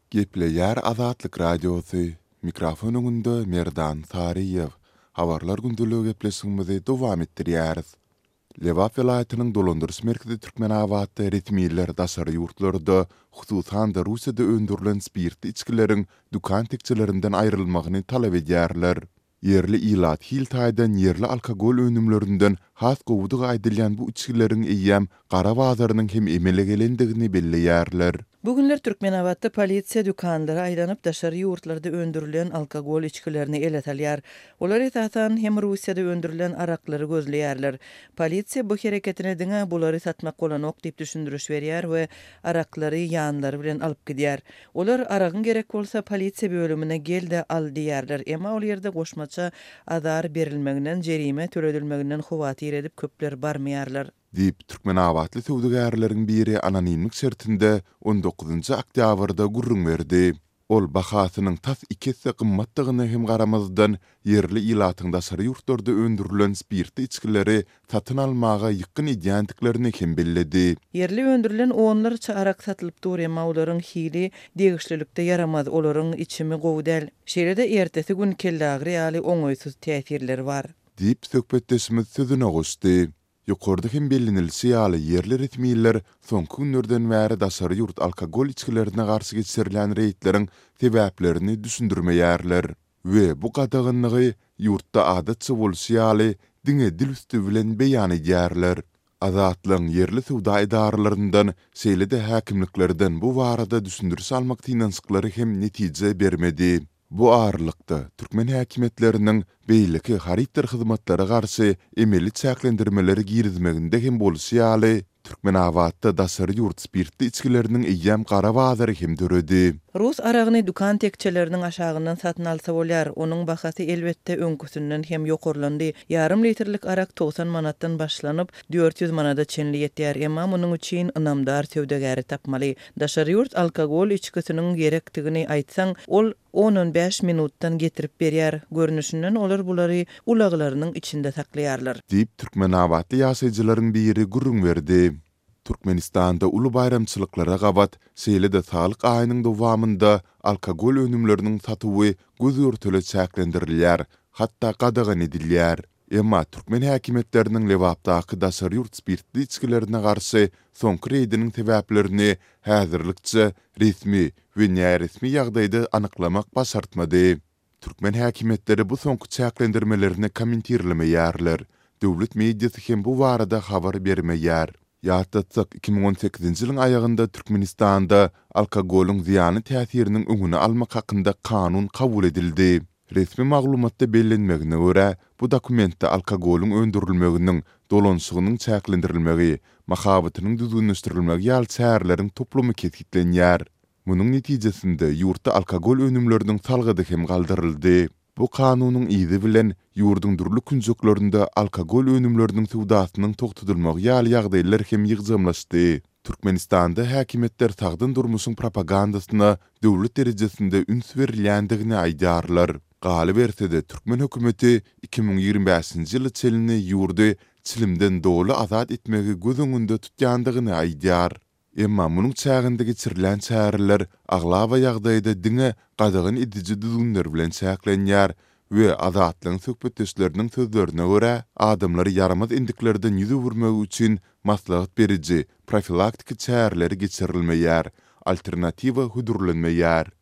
Gepleyer Azatlyk Radiosu, mikrofonunda Merdan Sariyev. Habarlar gündülüğü geplesiňimizi dowam etdirýäris. Lewap welaýatynyň Dolandyrys merkezi Türkmen awatda resmiýetler daşary ýurtlarda, hususan da Russiýada öndürilen spirtli içkileriň dukan tekçilerinden aýrylmagyny talap edýärler. Yerli ilat hiltaýdan yerli alkogol önümlerinden has gowudyg aýdylýan bu içkileriň eýýäm gara bazarynyň hem emele gelendigini belleýärler. Bugünler Türkmenabatda polisiýa dükanlara aýlanyp daşary ýurtlarda öndürilen alkogol içkilerini eletalýar. Olar esasan hem Russiýada öndürilen araklary gözleýärler. Polisiýa bu hereketine diňe bulary satmak bolanok diýip düşündürüş berýär we araklary ýanlary bilen alyp gidýär. Olar aragyň gerek bolsa polisiýa bölümine gelde al diýärler. Emma ol ýerde goşmaça azar berilmeginden, jerime töledilmeginden howatyr edip köpler barmaýarlar. Diýip Türkmen awatly töwdegärleriň biri anonimlik şertinde 19-njy oktýabrda gurrun berdi. Ol bahasynyň tas 2 kymmatdygyny hem garamazdan yerli ilatyň daşary ýurtlarda öndürilen spirtli içkileri satyn almaga ýykyn edýändiklerini hem belledi. Yerli öndürilen onlarça arak satylyp dur, emma olaryň hili degişlilikde yaramaz, olaryň içimi gowdal. Şeýle-de ertesi gün kellägri ýaly oňoýsuz täsirleri bar. Diýip söhbetdeşimiz sözüne goşdy. Ýokarda hem bellenilse ýaly yerli resmiýetler soňky günlerden bäri daşary ýurt alkogol içkilerine garşy geçirilen reýtleriň sebäplerini düşündirmeýärler we bu gadagynlygy ýurtda adatça bolsa ýaly diňe dil üstü bilen beýan edýärler. Azatlyň yerli suwda idaralaryndan şeýle-de häkimliklerden bu barada düşündürüş almak tynançyklary hem netije bermedi. Bu ağırlıkta Türkmen häkimetleriniň beýleki haritler hyzmatlary garşy emeli çäklendirmeleri girizmeginde hem bolsa ýaly Türkmen awatda daşary ýurt spirtli içkileriniň eýýäm gara bazary hem döredi. Rus aragyny dukan tekçeleriniň aşagyndan satyn alsa bolýar. Onuň bahasy elbetde öňküsünden hem ýokurlandy. Yarım litrlik arak 90 manatdan başlanyp 400 manada çenli ýetýär. Emma munyň üçin ynamdar töwdegäri tapmaly. Daşary ýurt alkogol içkisiniň gerekdigini aýtsaň, ol 10-15 minutdan getirip berýär. Görnüşinden olar bulary ulaglarynyň içinde saklaýarlar. Diýip Türkmen awatly ýaşaýjylaryň biri gurrun berdi. Türkmenistanda ulu bayramçylyklara gabat, şeýle-de salyk aýynyň dowamında alkogol önümleriniň satywy gözürtüle çäklendirilýär, hatda gadagan edilýär. Emma Türkmen häkimetleriniň Lewapdaky daşary ýurt spirtli içkilerine garşy soňky reýdiniň sebäplerini häzirlikçe resmi we näresmi ýagdaýda anyklamak başartmady. Türkmen häkimetleri bu soňky çäklendirmelerini kommentirlemeýärler. Döwlet mediýasy hem bu barada habar bermeýär. Ýatdatsak 2018-nji ýylyň aýagynda Türkmenistanda alkogoluň ziýany täsiriniň öňüne almak hakynda kanun kabul edildi. Resmi maglumatda bellenmegine görä, bu dokumentde alkogoluň öndürilmeginiň, dolanşygynyň çäklendirilmegi, mahabatynyň düzgünleşdirilmegi ýaly çäreleriň toplumy ketgitlenýär. Munyň netijesinde ýurtda alkogol önümleriniň salgydy hem galdyryldy. Bu kanunyň izi bilen ýurduň durly künjeklerinde alkogol önümleriniň suwdasynyň togtudylmagy ýaly ýagdaýlar hem ýygzamlaşdy. Türkmenistanda häkimetler sagdyn durmuşyň propagandasyna döwlet derejesinde üns berilýändigini aýdýarlar. Galy bersede Türkmen hökümeti 2025-nji ýyly çelini ýurdy çilimden doly azat etmegi göz öňünde tutýandygyny aýdýar. Emma munyň çäginde geçirilen çäreler aglaba ýagdaýda diňe gadagyn ediji düzgünler bilen çäklenýär we azatlyň söhbetdeşleriniň sözlerine görä adamlar yaramaz endiklerden ýüze vurmak üçin maslahat beriji profilaktik çäreleri geçirilmeýär, alternatiwa hudurlanmaýär.